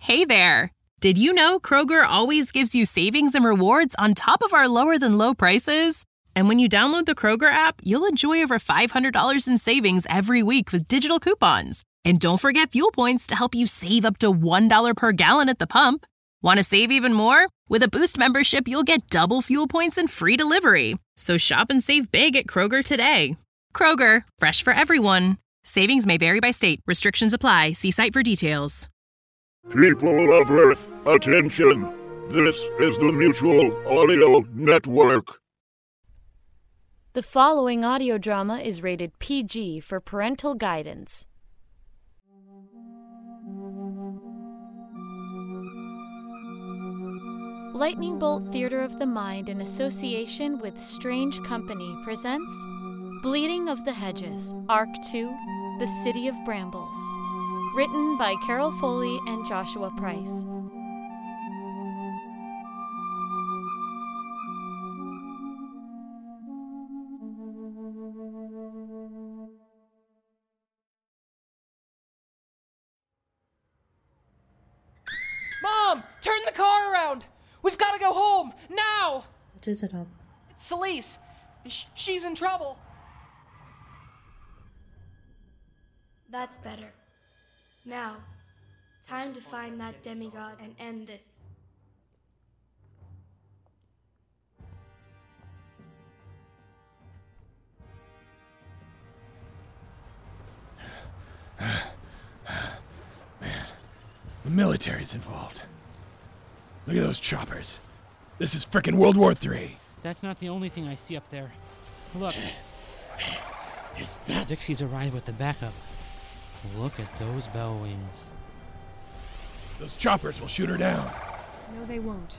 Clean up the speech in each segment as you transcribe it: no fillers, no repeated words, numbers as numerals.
Hey there! Did you know Kroger always gives you savings and rewards on top of our lower-than-low prices? And when you download the Kroger app, you'll enjoy over $500 in savings every week with digital coupons. And don't forget fuel points to help you save up to $1 per gallon at the pump. Want to save even more? With a Boost membership, you'll get double fuel points and free delivery. So shop and save big at Kroger today. Kroger, fresh for everyone. Savings may vary by state. Restrictions apply. See site for details. People of Earth, attention! This is the Mutual Audio Network. The following audio drama is rated PG for parental guidance. Lightning Bolt Theater of the Mind, in association with Strange Company, presents Bleeding of the Hedges, Arc 2, The City of Brambles. Written by Carol Foley and Joshua Price. Mom! Turn the car around! We've got to go home! Now! What is it, Ab? It's Celise. She's in trouble. That's better. Now, time to find that demigod and end this. Man, the military's involved. Look at those choppers. This is frickin' World War III. That's not the only thing I see up there. Look. Is that... Dixie's arrived with the backup. Look at those bell wings. Those choppers will shoot her down. No, they won't.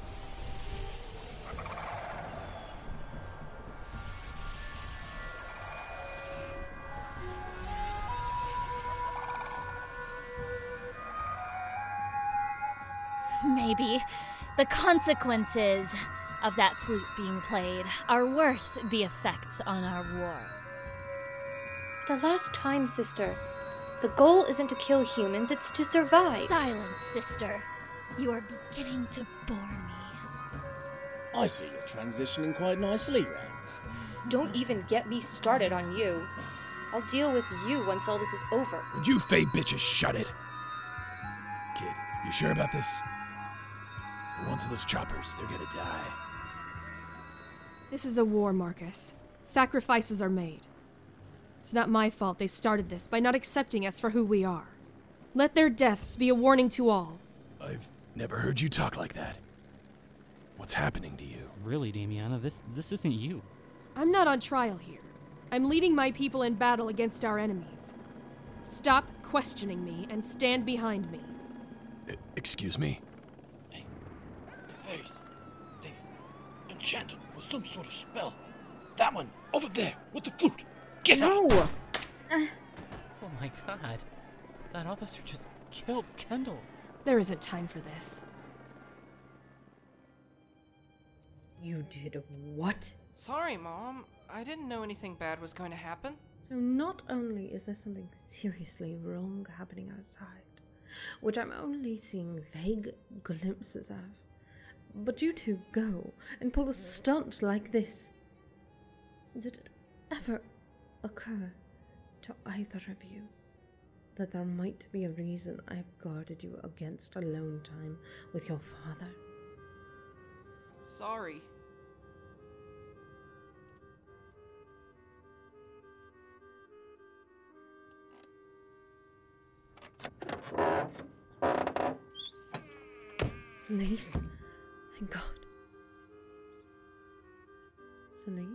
Maybe the consequences of that flute being played are worth the effects on our war. The last time, sister. The goal isn't to kill humans, it's to survive. Silence, sister. You are beginning to bore me. I see you're transitioning quite nicely, Ren. Don't even get me started on you. I'll deal with you once all this is over. Would you Fae bitches shut it? Kid, you sure about this? Once of those choppers, they're gonna die. This is a war, Marcus. Sacrifices are made. It's not my fault they started this by not accepting us for who we are. Let their deaths be a warning to all. I've never heard you talk like that. What's happening to you? Really, Damiana, this isn't you. I'm not on trial here. I'm leading my people in battle against our enemies. Stop questioning me and stand behind me. Excuse me? Hey, they've enchanted with some sort of spell. That one, over there, with the flute. Get out! Oh my god. That officer just killed Kendall. There isn't time for this. You did what? Sorry, Mom. I didn't know anything bad was going to happen. So not only is there something seriously wrong happening outside, which I'm only seeing vague glimpses of, but you two go and pull a stunt like this. Did it ever occur to either of you that there might be a reason I've guarded you against alone time with your father? Sorry. Celise, thank God. Celise?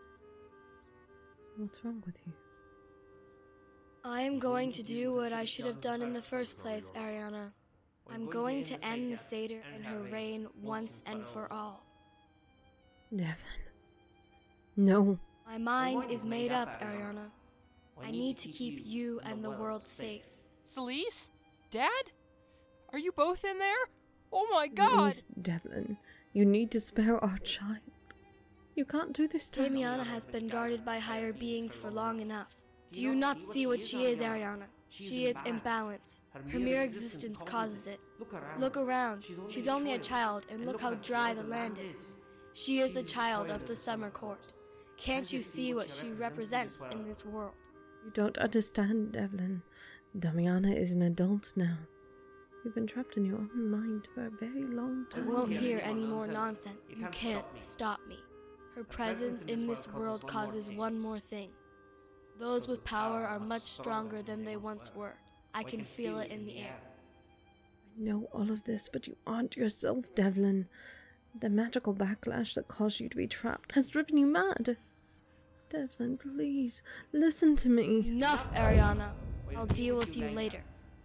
What's wrong with you? I am going to do what I should have done in the first place, Ariana. I'm going to end the satyr and her reign once and for all. Devlin. No. My mind is made up, Ariana. I need to keep you and the world safe. Celise? Dad? Are you both in there? Oh my god! Please, Devlin, you need to spare our child. You can't do this to her. Damiana has been guarded by higher beings for long enough. Do you not see what she is, Ariana? She is imbalanced. Her mere existence causes it. Look around. She's only a child, and look how dry the land is. She is a child of the Summer Court. Can't you see what she represents in this world? You don't understand, Devlin. Damiana is an adult now. You've been trapped in your own mind for a very long time. I won't hear any more nonsense. You can't stop me. Her presence in this world causes one more thing. Those with power are much stronger than they once were. I can feel it in the air. I know all of this, but you aren't yourself, Devlin. The magical backlash that caused you to be trapped has driven you mad. Devlin, please, listen to me. Enough, Ariana. I'll deal with you later.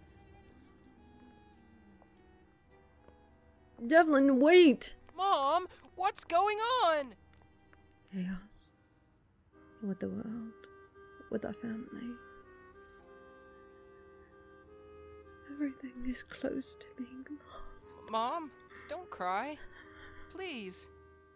Devlin, wait! Mom, what's going on? Chaos. With the world. With our family. Everything is close to being lost. Mom, don't cry. Please.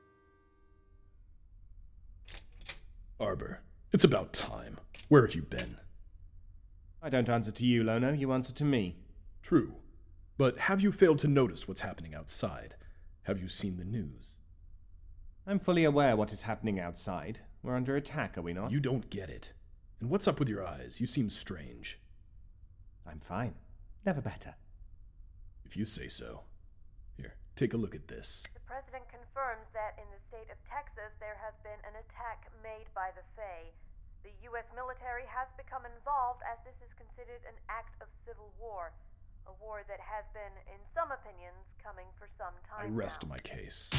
Arbor, it's about time. Where have you been? I don't answer to you, Lono. You answer to me. True. But have you failed to notice what's happening outside? Have you seen the news? I'm fully aware what is happening outside. We're under attack, are we not? You don't get it. And what's up with your eyes? You seem strange. I'm fine. Never better. If you say so. Here, take a look at this. The president confirms that in the state of Texas there has been an attack made by the Fae. The U.S. military has become involved as this is considered an act of civil war. A war that has been, in some opinions, coming for some time I rest now. my case.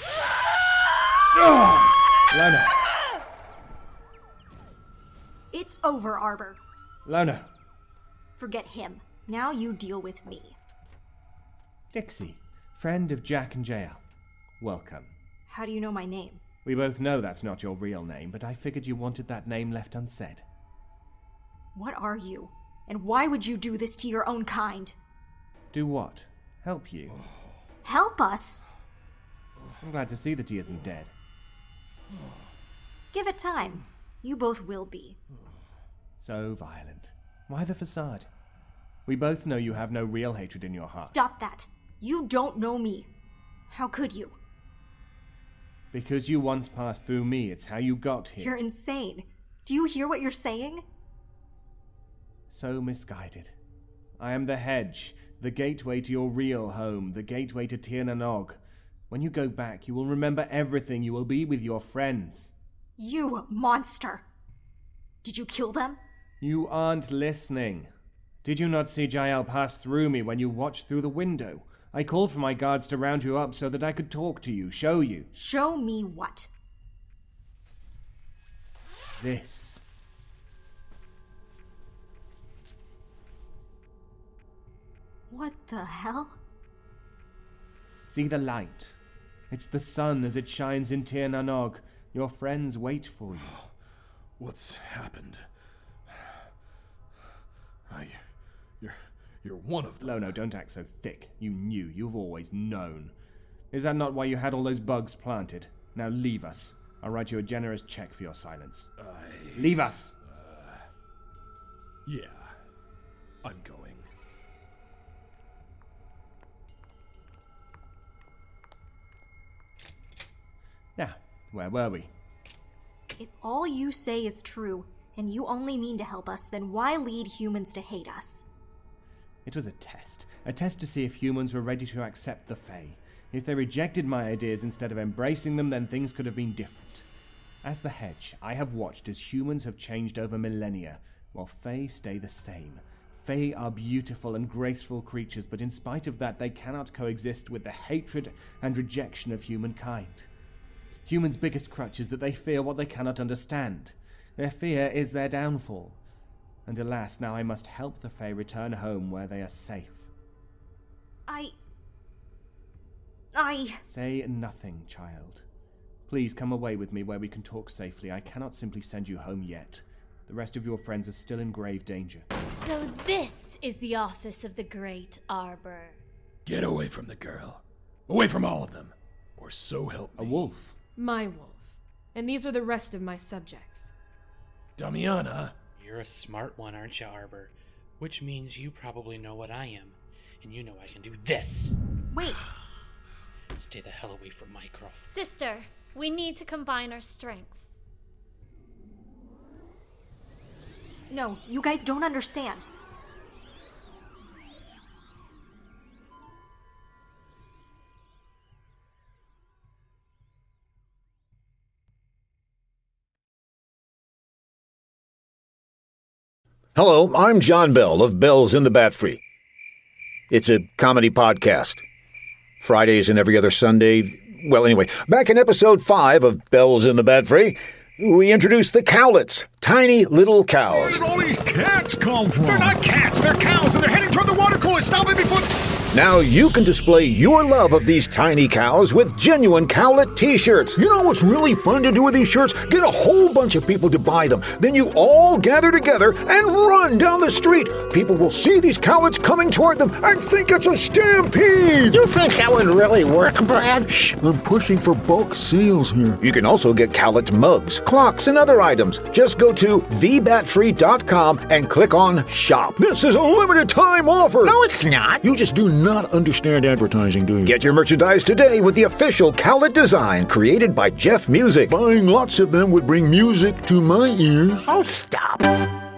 Lono! It's over, Arbor. Lono! Forget him. Now you deal with me. Dixie, friend of Jack and JL. Welcome. How do you know my name? We both know that's not your real name, but I figured you wanted that name left unsaid. What are you? And why would you do this to your own kind? Do what? Help you? Help us? I'm glad to see that he isn't dead. Give it time. You both will be. So violent. Why the facade? We both know you have no real hatred in your heart. Stop that. You don't know me. How could you? Because you once passed through me, it's how you got here. You're insane. Do you hear what you're saying? So misguided. I am the hedge, the gateway to your real home, the gateway to Tir na Nog. When you go back, you will remember everything. You will be with your friends. You monster! Did you kill them? You aren't listening. Did you not see Jael pass through me when you watched through the window? I called for my guards to round you up so that I could talk to you, show you. Show me what? This. What the hell? See the light. It's the sun as it shines in Tir na Nog. Your friends wait for you. What's happened? You're one of them. Lono, don't act so thick. You knew. You've always known. Is that not why you had all those bugs planted? Now leave us. I'll write you a generous check for your silence. Leave us! Yeah. I'm going. Now, where were we? If all you say is true, and you only mean to help us, then why lead humans to hate us? It was a test to see if humans were ready to accept the Fae. If they rejected my ideas instead of embracing them, then things could have been different. As the hedge, I have watched as humans have changed over millennia, while Fae stay the same. Fae are beautiful and graceful creatures, but in spite of that, they cannot coexist with the hatred and rejection of humankind. Humans' biggest crutch is that they fear what they cannot understand. Their fear is their downfall. And alas, now I must help the Fae return home where they are safe. I... Say nothing, child. Please come away with me where we can talk safely. I cannot simply send you home yet. The rest of your friends are still in grave danger. So this is the office of the Great Arbor. Get away from the girl. Away from all of them. Or so help me. A wolf. My wolf. And these are the rest of my subjects. Damiana. You're a smart one, aren't you, Arbor? Which means you probably know what I am, and you know I can do this. Wait. Stay the hell away from Mycroft. Sister, we need to combine our strengths. No, you guys don't understand. Hello, I'm John Bell of Bells in the Bat Free. It's a comedy podcast. Fridays and every other Sunday. Well, anyway, back in episode 5 of Bells in the Bat Free, we introduced the cowlets, tiny little cows. Where did all these cats come from? They're not cats, they're cows, and they're heading toward the water cooler. Stop it before... Now you can display your love of these tiny cows with genuine cowlet t-shirts. You know what's really fun to do with these shirts? Get a whole bunch of people to buy them. Then you all gather together and run down the street. People will see these cowlets coming toward them and think it's a stampede. You think that would really work, Brad? Shh, I'm pushing for bulk sales here. You can also get cowlet mugs, clocks, and other items. Just go to thebatfree.com and click on Shop. This is a limited time offer. No, it's not. You just do not understand advertising, do you? Get your merchandise today with the official cowlet design created by Jeff Music. Buying lots of them would bring music to my ears. Oh, stop.